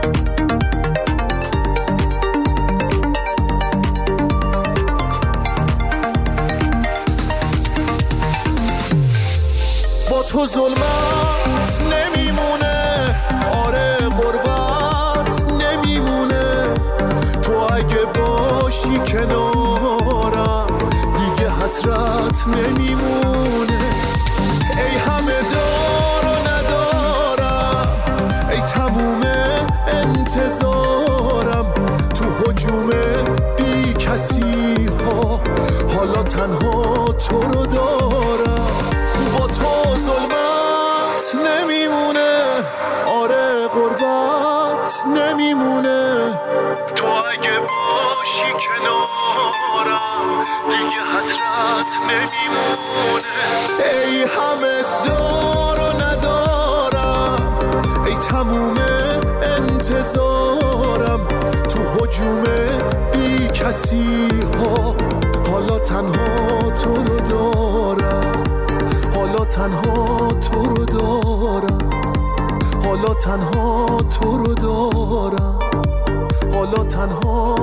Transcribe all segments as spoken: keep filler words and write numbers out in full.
تو ظلمت نمیمونه، آره غربت نمیمونه. تو اگه باشی کنارم دیگه حسرت نمیمونه. ای همه دار و ندارم، ای تموم انتظارم، تو هجوم بی کسی ها حالا تنها تو رو دارم. با تو ظلمت نمیمونه، آره غربت نمیمونه. تو اگه باشی کنارم دیگه حسرت نمیمونه. ای همه دار و ندارم، ای تموم انتظارم، تو هجوم بی کسی ها حالا تنها تو رو دارم. حالا تنها تو رو دارم، حالا تنها تو رو دارم، حالا تنها،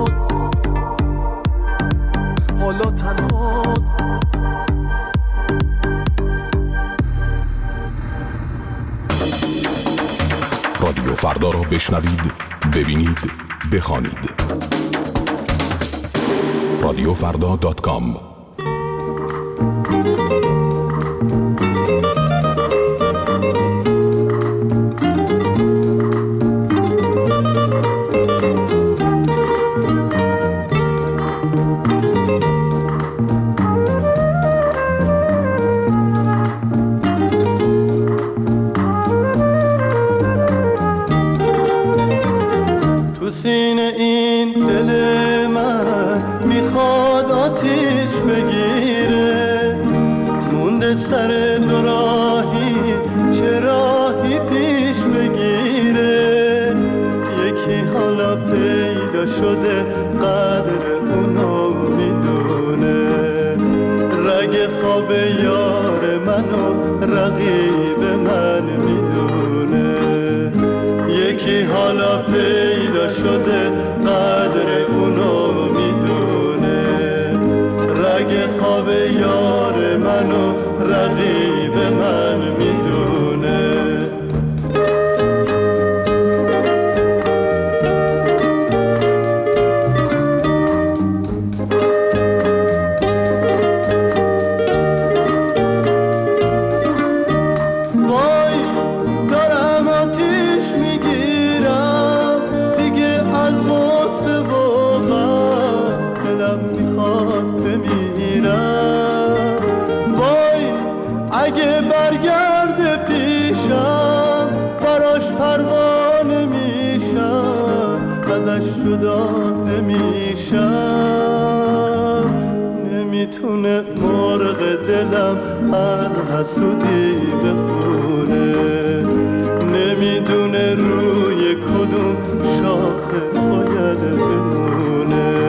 حالا تنها. رادیو فردا را بشنوید، ببینید، بخوانید. رادیو فردا دات کام. شده قدر اونو میدونه. رگ خواب یار منو رقیب من میدونه. یکی حالا پیدا شده قدر اونو میدونه. رگ خواب یار منو رقیب من میدونه. اگه برگرده پیشم براش پروانه میشم، ازش جدا نمیشم. نمیتونه مرغ دلم هر حسودی بخونه. نمیدونه روی کدوم شاخه باید بمونه.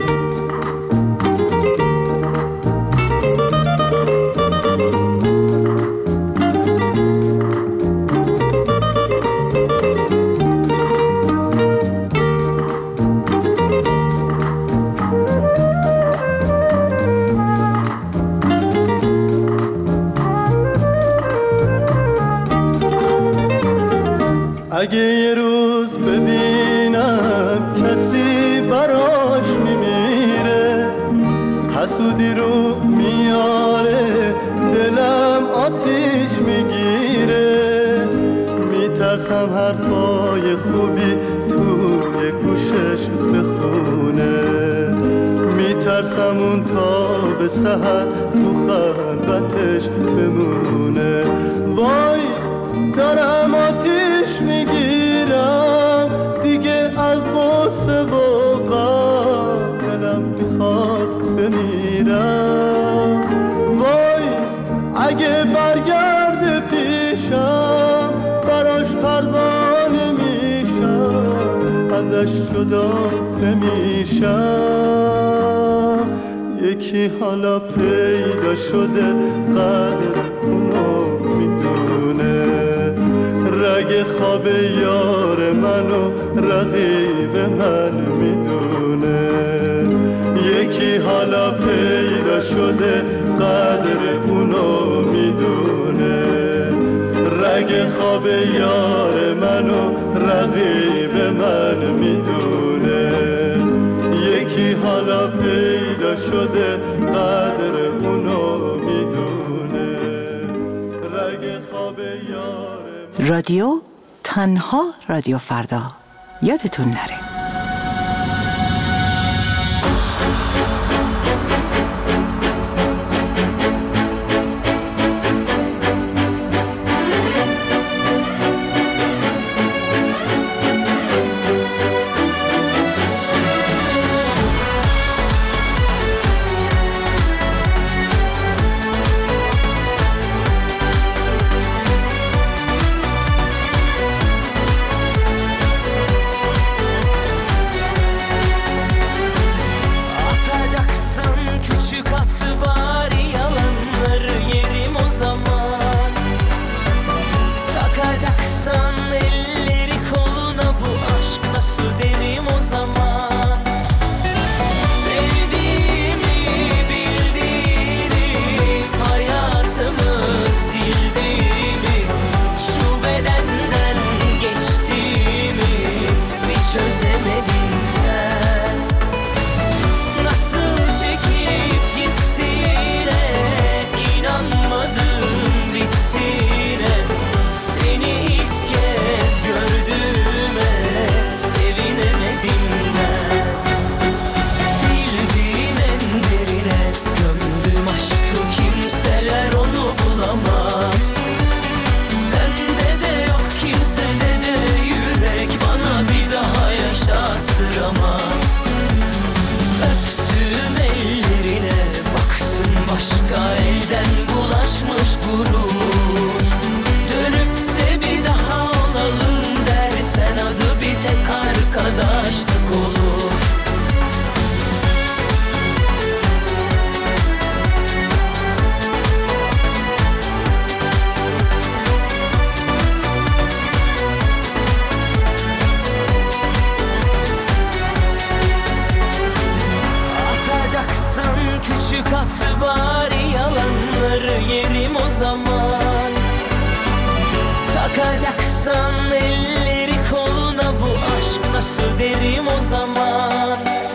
اگه یه روز ببینم کسی براش میمیره، حسودی رو میاره دلم آتیش میگیره. میترسم حرفای خوبی توی گوشش بخونه. میترسم اون تا به سحر تو خلوتش بمونه. وای دارم آتیش میگیرم دیگه از غصه و غم، دلم میخواد بمیرم. وای اگه برگرده پیشم براش پروانه میشم، ازش جدا نمیشم. یکی حالا پیدا شده قدر اونو میدونه. رگ خواب یار منو رقیب من میدونه یکی حالا پیدا شده قدر اونو میدونه رگ خواب یار منو رقیب من میدونه یکی حالا پیدا شده قدر اونو میدونه رگ خواب یار رادیو تنها رادیو فردا یادتون نره. Küçük at bari yalanları yerim o zaman. Takacaksan elleri koluna bu aşk nasıl derim o zaman.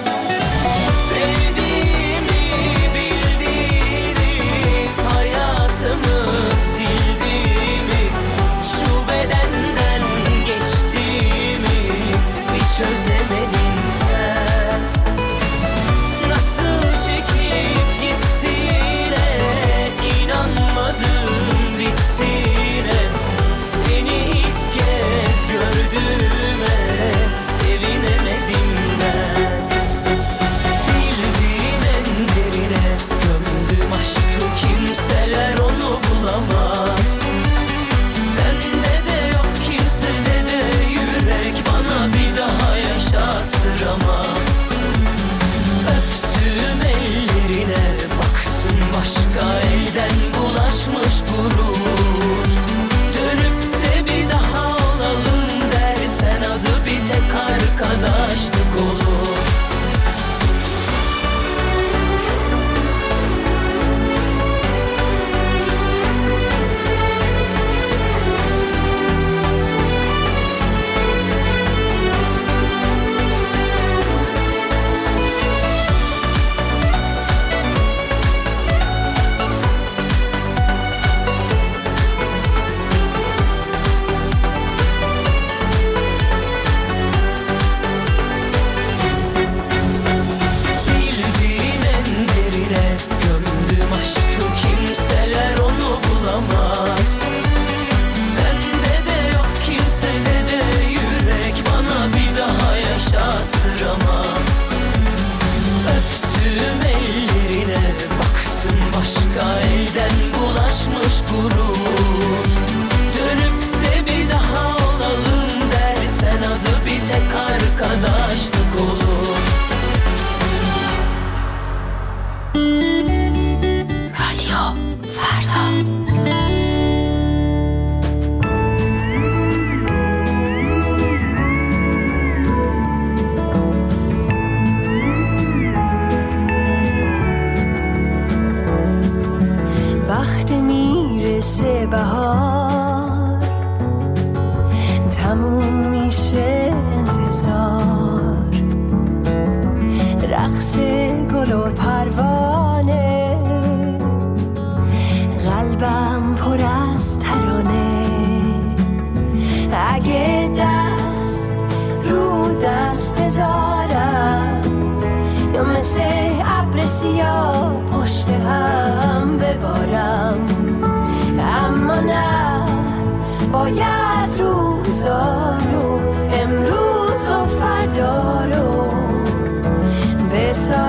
Sevdiğimi bildiğimi hayatımı sildiğimi şu bedenden geçtiğimi bir çözemedin sen. Nasıl çekip gittiğine inanmadım bittiğine. Seni ilk kez gördüğüme sevinemedim ben.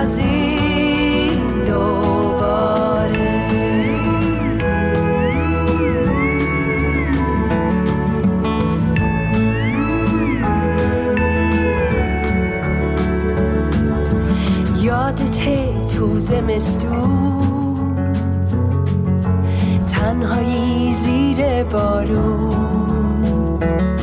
بسازیم دوباره. یادته تو زمستون تنهایی زیر بارون،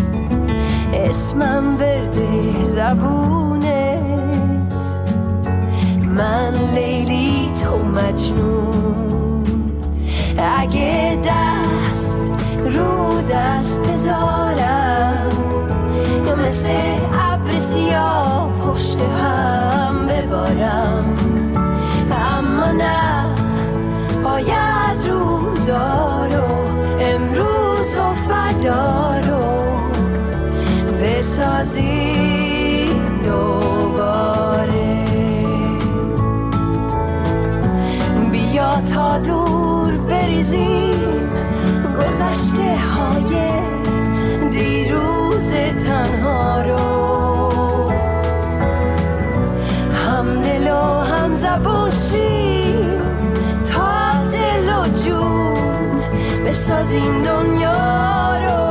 اسمم ورده زبونت، من لیلی تو مجنون. اگه دست رو دست بذارم یا مثل ابر سیاه پشت هم ببارم، اما نه، باید روزا رو امروز و فردا رو بسازیم دوباره. بیا تا دور بریزیم گذشته های دیروز تنها رو، هم دل و هم زبون شیم تا از دل و جون بسازیم دنیا رو.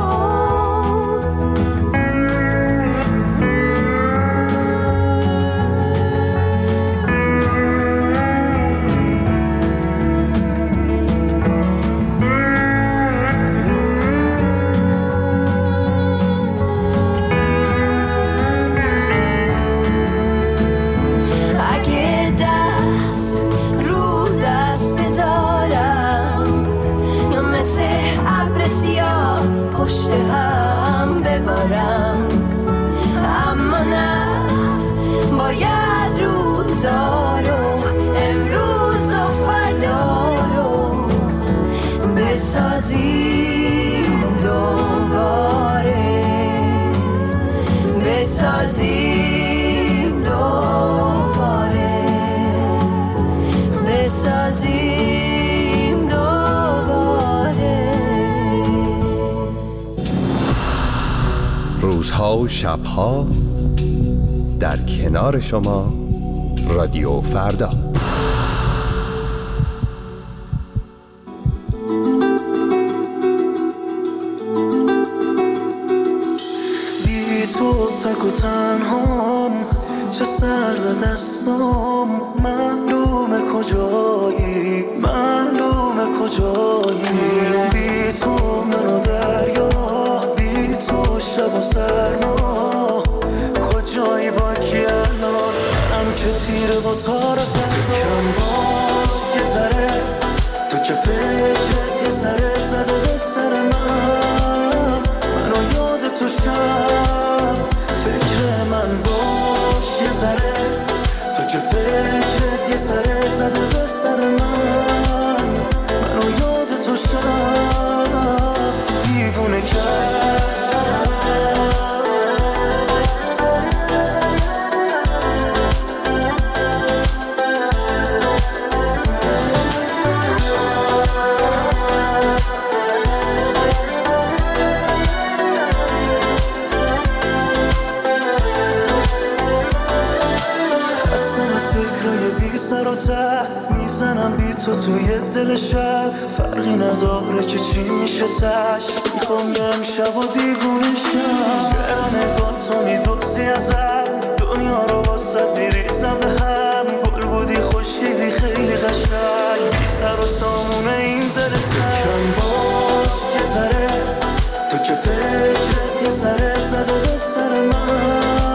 اما نه، باید روزا رو امروز و فردا رو بسازیم دوباره، بسازیم دوباره، بسازیم دوباره. روزها و شبها در کنار شما، رادیو فردا. بی تو تک و تنهام، چه سرد دستام، معلومه کجایی، معلومه کجایی. بی تو منو دریا، بی تو شب و سرما، کجایی با کی الان؟ هم که تیره و تاره فکرم باش یه ذره، تو که فکرت یه ذره زده به سر من، منو یاد تو شب فکر من باش یه ذره، تو که فکرت یه ذره زده به سر من، منو یاد تو شب دیوونه کرد. سر و ته میزنم بی تو توی دل شب، فرقی نداره که چی میشه تش، میخوام یه امشب و دیوونه شم. چرا نگاه تو میدوزی ازم، دنیا رو واسه میریزم به هم، گل بودی خوشیدی خیلی قشنگ، بی سر و سامون